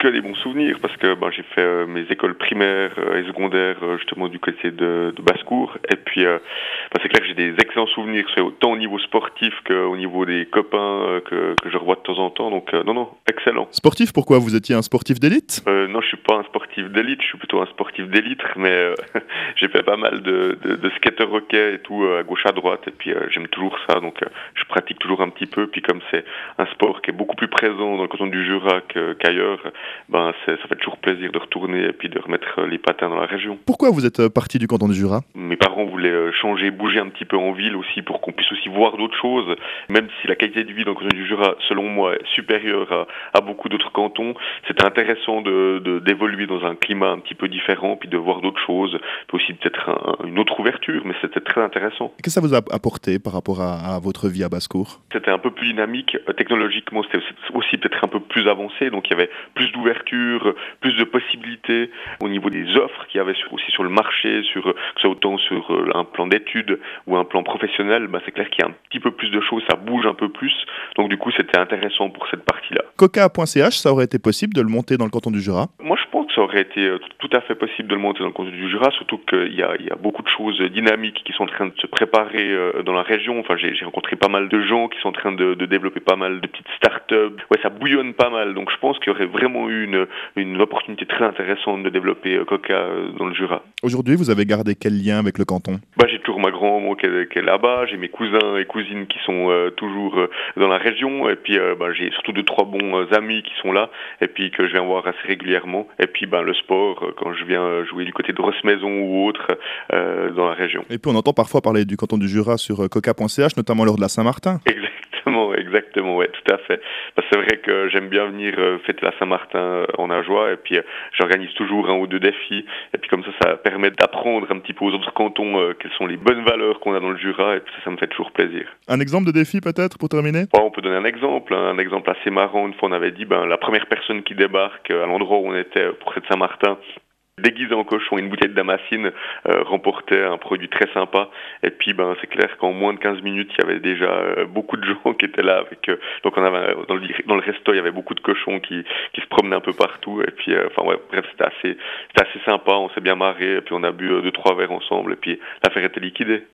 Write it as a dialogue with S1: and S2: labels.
S1: que des bons souvenirs parce que j'ai fait mes écoles primaires et secondaires justement du côté de Basse-Cour. Et puis c'est clair que j'ai des excellents souvenirs, soit autant au niveau sportif qu'au niveau des copains que je revois de temps en temps. Donc non, excellent.
S2: Sportif, pourquoi? Vous étiez un sportif d'élite?
S1: Non, je suis pas un sportif d'élite, je suis plutôt un sportif d'élite, mais j'ai fait pas mal de skater hockey et tout à gauche à droite. Et puis j'aime toujours ça, donc je pratique toujours un petit peu. Puis comme c'est un sport qui est beaucoup plus présent dans le canton du Jura qu'ailleurs, ça fait toujours plaisir de retourner et puis de remettre les patins dans la région.
S2: Pourquoi vous êtes parti du canton du Jura?
S1: Mes parents voulaient changer, bouger un petit peu en ville aussi pour qu'on puisse aussi voir d'autres choses. Même si la qualité de vie dans le canton du Jura, selon moi, est supérieure à beaucoup d'autres cantons, c'était intéressant d'évoluer dans un climat un petit peu différent, puis de voir d'autres choses, puis aussi peut-être une autre ouverture, mais c'était très intéressant.
S2: Qu'est-ce que ça vous a apporté par rapport à votre vie à Basse-Cour?
S1: C'était un peu plus dynamique, technologiquement c'était aussi peut-être un peu plus avancé, donc il y avait plus d'ouverture, plus de possibilités au niveau des offres qu'il y avait aussi sur le marché, que ce soit autant sur un plan d'études ou un plan professionnel, c'est clair qu'il y a un petit peu plus de choses, ça bouge un peu plus, donc du coup c'était intéressant pour cette partie-là.
S2: Coca.ch, ça aurait été possible de le monter dans le canton du Jura?
S1: Moi je pense que ça aurait été tout à fait possible de le monter dans le canton du Jura, surtout qu'il y a beaucoup de choses dynamiques qui sont en train de se préparer dans la région. Enfin, j'ai rencontré pas mal de gens qui sont en train de développer pas mal de petites start-up. Ouais, ça bouillonne pas mal, donc je pense qu'il y aurait vraiment eu une opportunité très intéressante de développer Coca dans le Jura.
S2: Aujourd'hui, vous avez gardé quel lien avec le canton?
S1: J'ai toujours ma grand-maman qui est là-bas, j'ai mes cousins et cousines qui sont toujours dans la région, et puis j'ai surtout 2-3 bons amis qui sont là, et puis que je viens voir assez régulièrement, et puis le sport, quand je viens jouer du côté de Rossemaison ou autre dans la région.
S2: Et puis on entend parfois parler du canton du Jura sur coca.ch, notamment lors de la Saint-Martin.
S1: Exactement, ouais, tout à fait. C'est vrai que j'aime bien venir fêter la Saint-Martin en Ajoie, et puis j'organise toujours 1 ou 2 défis, et puis comme ça permet d'apprendre un petit peu aux autres cantons quelles sont les bonnes valeurs qu'on a dans le Jura, et puis ça me fait toujours plaisir.
S2: Un exemple de défi peut-être pour terminer?
S1: On peut donner un exemple assez marrant. Une fois on avait dit, la première personne qui débarque à l'endroit où on était pour cette Saint-Martin, déguisé en cochon et une bouteille de damascine, remportait un produit très sympa. Et puis c'est clair qu'en moins de 15 minutes, il y avait déjà beaucoup de gens qui étaient là avec donc on avait dans le resto, il y avait beaucoup de cochons qui se promenaient un peu partout, et puis bref, c'était assez sympa, on s'est bien marré, et puis on a bu 2-3 verres ensemble, et puis l'affaire était liquidée.